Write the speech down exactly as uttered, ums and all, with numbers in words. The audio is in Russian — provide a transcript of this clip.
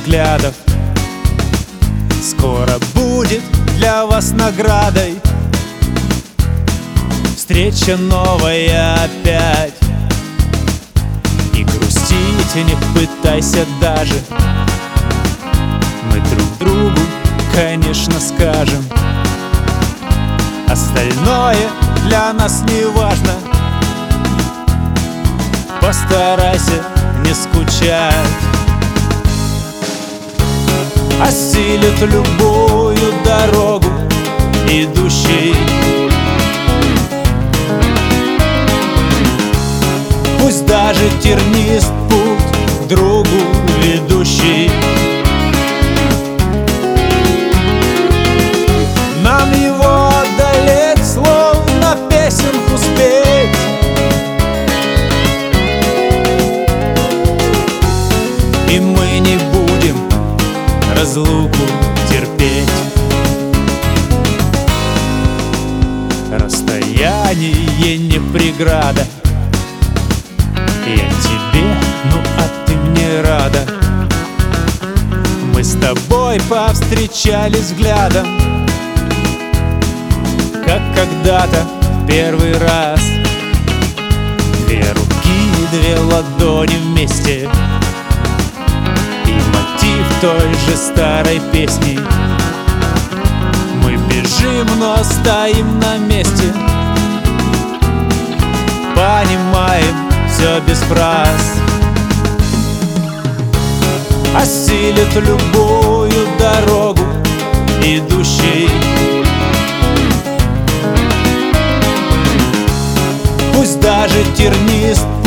взглядов. Скоро будет для вас наградой встреча новая опять. И грустить не пытайся даже, мы друг другу, конечно, скажем. Остальное для нас не важно. Постарайся не скучать. Осилит любую дорогу идущий. Пусть даже тернист путь к другу ведущий. Нам его одолеть, словно песенку спеть. И мы не будем разлуку терпеть. Расстояние не преграда. Я тебе, ну а ты мне рада. Мы с тобой повстречались взглядом, как когда-то в первый раз. Две руки, две ладони вместе, и мотив той же старой песни. Мы бежим, но стоим на месте, понимаем все без фраз. Осилит любую дорогу идущий. Пусть даже тернист